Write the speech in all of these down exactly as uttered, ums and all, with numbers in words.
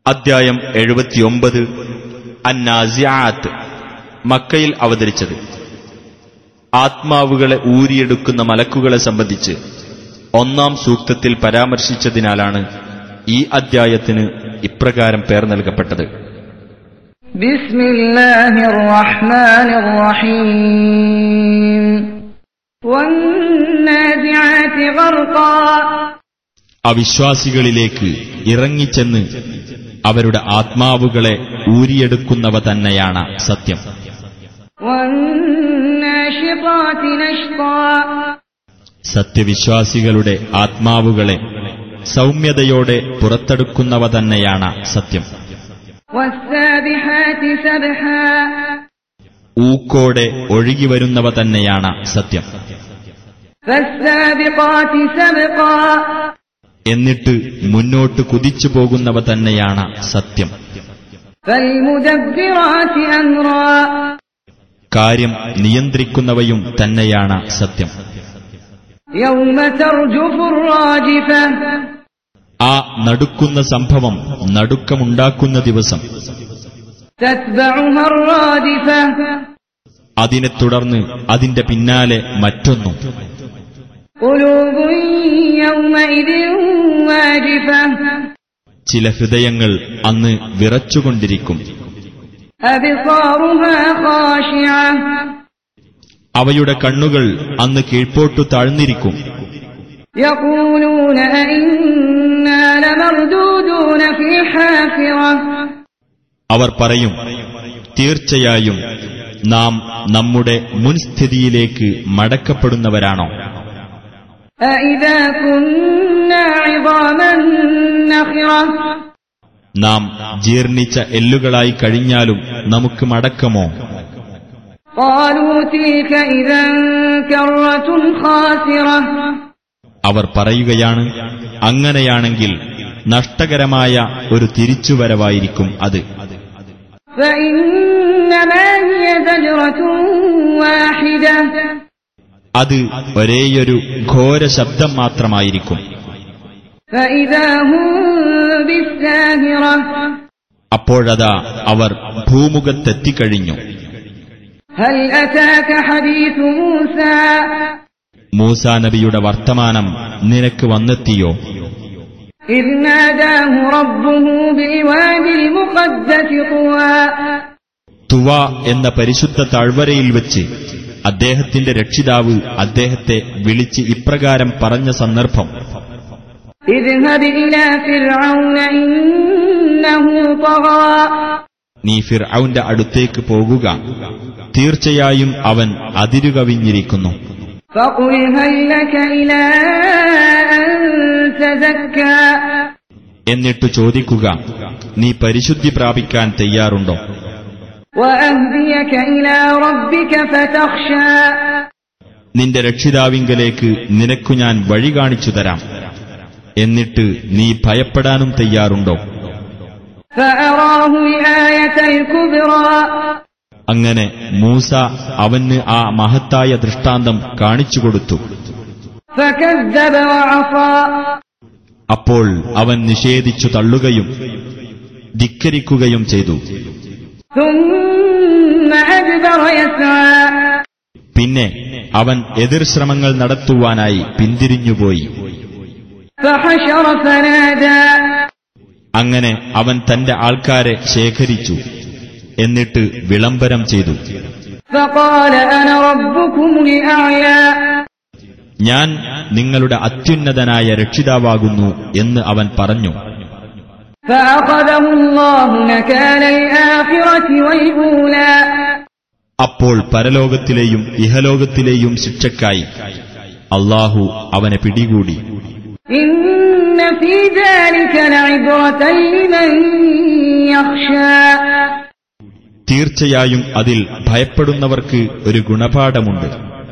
അദ്ധ്യായം എഴുപത്തിയൊമ്പത്. അന്നാസിആത്ത്. മക്കയിൽ അവതരിച്ചത്. ആത്മാവുകളെ ഊരിയെടുക്കുന്ന മലക്കുകളെ സംബന്ധിച്ച് ഒന്നാം സൂക്തത്തിൽ പരാമർശിച്ചതിനാലാണ് ഈ അദ്ധ്യായത്തിന് ഇപ്രകാരം പേർ നൽകപ്പെട്ടത്. ബിസ്മില്ലാഹിർ റഹ്മാനിർ റഹീം. വന്നാസിആതി ഗർഖാ. അവിശ്വാസികളിലേക്ക് ഇറങ്ങിച്ചെന്ന് അവരുടെ ആത്മാവുകളെ ഊരിയെടുക്കുന്നവ തന്നെയാണ് സത്യം. സത്യവിശ്വാസികളുടെ ആത്മാവുകളെ സൗമ്യതയോടെ പുറത്തെടുക്കുന്നവ തന്നെയാണ് സത്യം. ഊക്കോടെ ഒഴുകിവരുന്നവ തന്നെയാണ് സത്യം. എന്നിട്ട് മുന്നോട്ട് കുതിച്ചു പോകുന്നവ തന്നെയാണ് സത്യം. കാര്യം നിയന്ത്രിക്കുന്നവയും തന്നെയാണ് സത്യം. ആ നടുക്കുന്ന സംഭവം നടുക്കമുണ്ടാക്കുന്ന ദിവസം. അതിനെ തുടർന്ന് അതിന്റെ പിന്നാലെ മറ്റൊന്നും. ചില ഹൃദയങ്ങൾ അന്ന് വിറച്ചുകൊണ്ടിരിക്കും. അവയുടെ കണ്ണുകൾ അന്ന് കീഴ്പോട്ടു താഴ്ന്നിരിക്കും. അവർ പറയും, തീർച്ചയായും നാം നമ്മുടെ മുൻസ്ഥിതിയിലേക്ക് മടക്കപ്പെടുന്നവരാണോ? നാം ജീർണിച്ച എല്ലുകളായി കഴിഞ്ഞാലും നമുക്ക് മടക്കമോ? അവർ പറയുകയാണ്, അങ്ങനെയാണെങ്കിൽ നഷ്ടകരമായ ഒരു തിരിച്ചുവരവായിരിക്കും അത്. അത് ഒരേയൊരു ഘോര ശബ്ദം മാത്രമായിരിക്കും. അപ്പോഴതാ അവർ ഭൂമുഖത്തെത്തിക്കഴിഞ്ഞു. മൂസാ നബിയുടെ വർത്തമാനം നിനക്ക് വന്നെത്തിയോ? തുവ എന്ന പരിശുദ്ധ താഴ്വരയിൽ വെച്ച് അദ്ദേഹത്തിന്റെ രക്ഷിതാവ് അദ്ദേഹത്തെ വിളിച്ച് ഇപ്രകാരം പറഞ്ഞ സന്ദർഭം. നീ ഫിർഔന്റെ അടുത്തേക്ക് പോകുക, തീർച്ചയായും അവൻ അതിരുകവിഞ്ഞിരിക്കുന്നു. എന്നിട്ടു ചോദിക്കുക, നീ പരിശുദ്ധി പ്രാപിക്കാൻ തയ്യാറുണ്ടോ? നിന്റെ രക്ഷിതാവിങ്കലേക്ക് നിനക്കു ഞാൻ വഴി കാണിച്ചു തരാം. എന്നിട്ട് നീ ഭയപ്പെടാനും തയ്യാറുണ്ടോ? അങ്ങനെ മൂസ അവന് ആ മഹത്തായ ദൃഷ്ടാന്തം കാണിച്ചുകൊടുത്തു. അപ്പോൾ അവൻ നിഷേധിച്ചു തള്ളുകയും ധിക്കരിക്കുകയും ചെയ്തു. പിന്നെ അവൻ എതിർശ്രമങ്ങൾ നടത്തുവാനായി പിന്തിരിഞ്ഞുപോയി. അങ്ങനെ അവൻ തന്റെ ആൾക്കാരെ ശേഖരിച്ചു. എന്നിട്ട് വിളംബരം ചെയ്തു, ഞാൻ നിങ്ങളുടെ അത്യുന്നതനായ രക്ഷിതാവാകുന്നു എന്ന് അവൻ പറഞ്ഞു. അപ്പോൾ പരലോകത്തിലെയും ഇഹലോകത്തിലെയും ശിക്ഷയ്ക്കായി അല്ലാഹു അവനെ പിടികൂടി. തീർച്ചയായും അതിൽ ഭയപ്പെടുന്നവർക്ക് ഒരു ഗുണപാഠമുണ്ട്.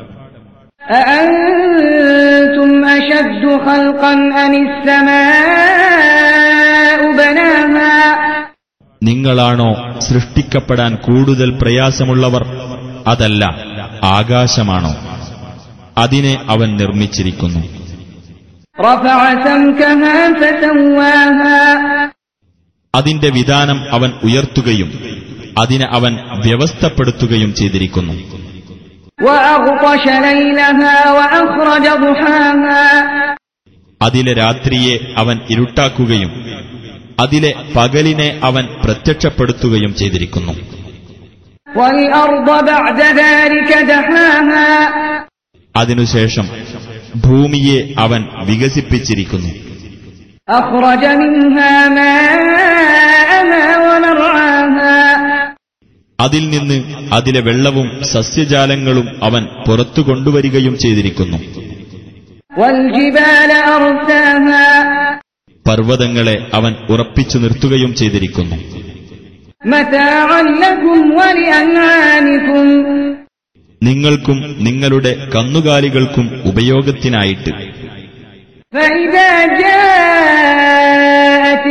നിങ്ങളാണോ സൃഷ്ടിക്കപ്പെടാൻ കൂടുതൽ പ്രയാസമുള്ളവർ? അതല്ല, ആകാശമാണോ? അതിനെ അവൻ നിർമ്മിച്ചിരിക്കുന്നു. അതിന്റെ വിധാനം അവൻ ഉയർത്തുകയും അതിനെ അവൻ വ്യവസ്ഥപ്പെടുത്തുകയും ചെയ്തിരിക്കുന്നു. وأغطش ليلها وأخرج ضحاها അതിലെ രാത്രിയെ അവൻ ഇരുട്ടാക്കുകയും അതിലെ പകലിനെ അവൻ പ്രത്യക്ഷപ്പെടുത്തുകയും ചെയ്തിരിക്കുന്നു. والأرض بعد ذلك دحاها അതിനുശേഷം ഭൂമിയെ അവൻ വികസിപ്പിച്ചിരിക്കുന്നു. أخرج منها ماءها ومرعاها അതിൽ നിന്ന് അതിലെ വെള്ളവും സസ്യജാലങ്ങളും അവൻ പുറത്തു കൊണ്ടുവരികയും ചെയ്തിരിക്കുന്നു. والجبال أرساها പർവ്വതങ്ങളെ അവൻ ഉറപ്പിച്ചു നിർത്തുകയും ചെയ്തിരിക്കുന്നു. متاعا لكم ولأنعامكم നിങ്ങൾക്കും നിങ്ങളുടെ കന്നുകാലികൾക്കും ഉപയോഗത്തിനായിട്ട്. فإذا جاءت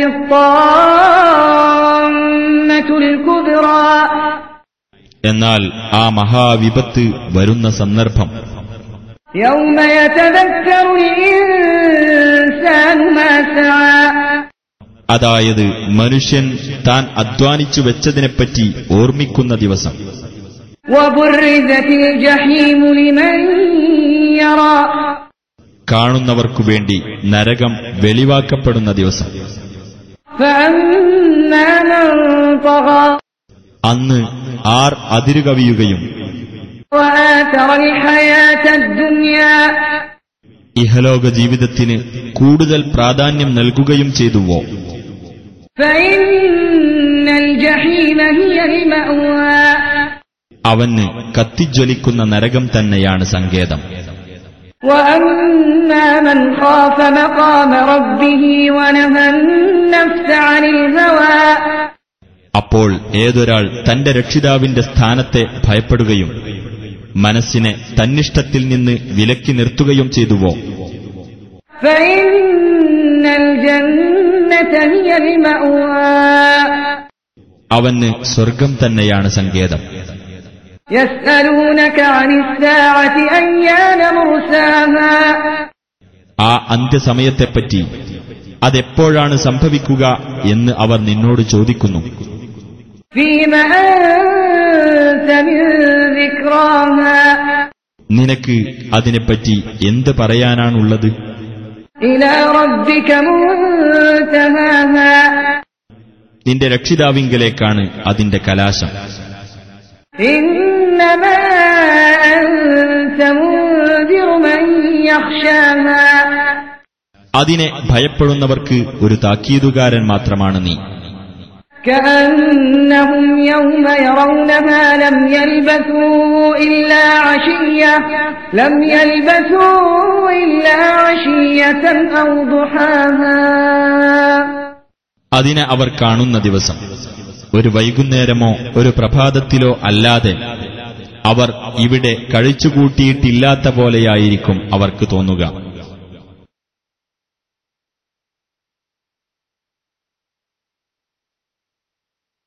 الطامة الكبرى എന്നാൽ ആ മഹാവിപത്ത് വരുന്ന സന്ദർഭം يوم يتذكر الإنسان ما سعى അതായത് മനുഷ്യൻ താൻ അധ്വാനിച്ചു വെച്ചതിനെപ്പറ്റി ഓർമ്മിക്കുന്ന ദിവസം. وبرزت الجحيم لمن يرى കാണുന്നവർക്കു വേണ്ടി നരകം വെളിവാക്കപ്പെടുന്ന ദിവസം. فأما من طغى അന്ന് ആർ അതിരുകവിയുകയും وآثر الحياة الدنيا ഇഹലോക ജീവിതത്തിന് കൂടുതൽ പ്രാധാന്യം നൽകുകയും ചെയ്തുവോ, فإن الجحيم هي المأوى അവന് കത്തിജ്വലിക്കുന്ന നരകം തന്നെയാണ് സങ്കേതം. وأما من خاف مقام ربه ونهى النفس عن الهوى അപ്പോൾ ഏതൊരാൾ തന്റെ രക്ഷിതാവിന്റെ സ്ഥാനത്തെ ഭയപ്പെടുകയും മനസ്സിനെ തന്നിഷ്ടത്തിൽ നിന്ന് വിലക്കി നിർത്തുകയും ചെയ്തുവോ, فإن الجنة هي المأوى അവന് സ്വർഗം തന്നെയാണ് സങ്കേതം. يسألونك عن الساعة أيان مرساها ആ അന്ത്യസമയത്തെപ്പറ്റി അതെപ്പോഴാണ് സംഭവിക്കുക എന്ന് അവർ നിന്നോട് ചോദിക്കുന്നു. فيما أنت من ذكراها നിനക്ക് അതിനെപ്പറ്റി എന്ത് പറയാനാണുള്ളത്? إلى ربك منتهاها നിന്റെ രക്ഷിതാവിങ്കലേക്കാണ് അതിന്റെ കലാശം. إنما أنت منذر من يخشاها അതിനെ ഭയപ്പെടുന്നവർക്ക് ഒരു താക്കീതുകാരൻ മാത്രമാണ് നീ. كأنهم يوم يرونها لم يلبثوا إلا عشية لم يلبثوا إلا عشية أو ضحاها അതിനെ അവർ കാണുന്ന ദിവസം ഒരു വൈകുന്നേരമോ ഒരു പ്രഭാതത്തിലോ അല്ലാതെ അവർ ഇവിടെ കഴിച്ചുകൂട്ടിയിട്ടില്ലാത്ത പോലെയായിരിക്കും അവർക്ക് തോന്നുക.